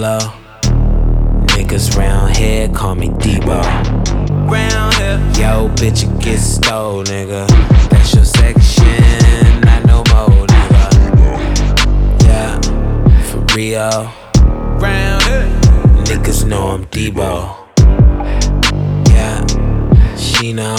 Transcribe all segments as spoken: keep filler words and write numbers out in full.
D-Lo. Niggas round here call me Debo. Round here, Yo, bitch, it get stole, nigga. That's your section, not no more, nigga. Yeah, for real. round here, Niggas know I'm Debo. Yeah, she know,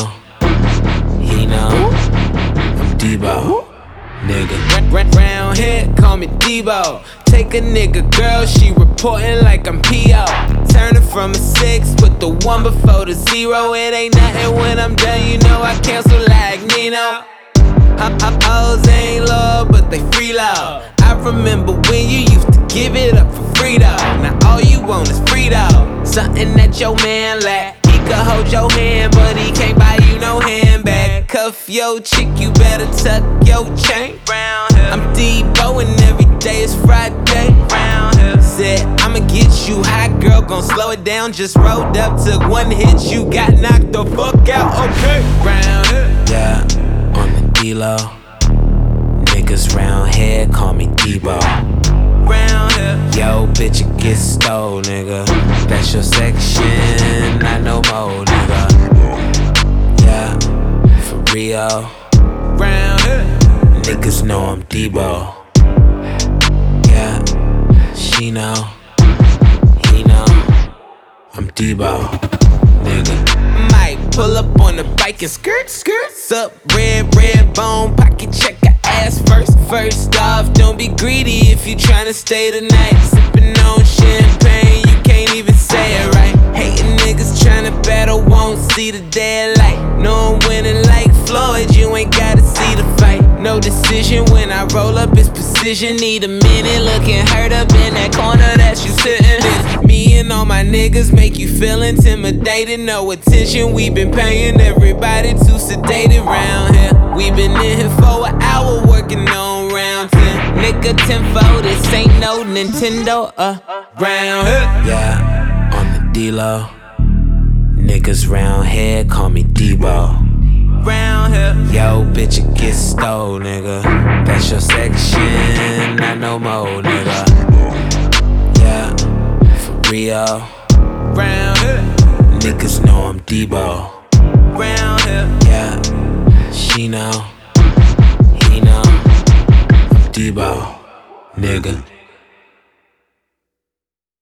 he know, I'm Debo, nigga. Ra- round here, call me Debo. Take a nigga girl, she reporting like I'm P O. Turn it from a six, put the one before the zero. It ain't nothing when I'm done, you know I cancel like Nino. Hoes ain't low, but they free low. I remember when you used to give it up for free though. Now all you want is free though. Something that your man lack. He could hold your hand, but he can't buy you no handbag. Cuff your chick, you better tuck your chain. Round here, I'm Debo and every day is Friday. Round here, said I'ma get you high, girl, gon' slow it down. Just rolled up, took one hit, you got knocked the fuck out. Okay, round here, Yeah, on the D-Lo. Niggas round here call me Debo. round here, Yo, bitch, it get stole, nigga. That's your section, not no more, nigga. Yeah, for real. round here, Niggas know I'm Debo. Yeah, she know, he know, I'm Debo, nigga. might pull up on the bike and skirt, skirt. Sup, red, red bone, pocket check her ass first. First off, don't be greedy if you tryna stay the night. Sippin' on champagne, you can't even say it right. Hating niggas tryna battle, won't see the daylight. No, I'm winning like Floyd, you ain't gotta see the fight. No decision when I roll up, it's precision. Need a minute, looking hurt up in that corner that you sitting. Me and all my niggas make you feel intimidated. No attention, we been paying everybody to sedate it round here. We been in here for an hour working on round ten. Nigga tenfold, this ain't no Nintendo, uh, round here. Yeah, on the D-Lo. Niggas round here call me Debo. Round here, Yo, bitch, it get stole, nigga. That's your section, not no more, nigga. Yeah, for real. round here, Niggas know I'm Debo. round here, Yeah, she know, he know, I'm Debo, nigga.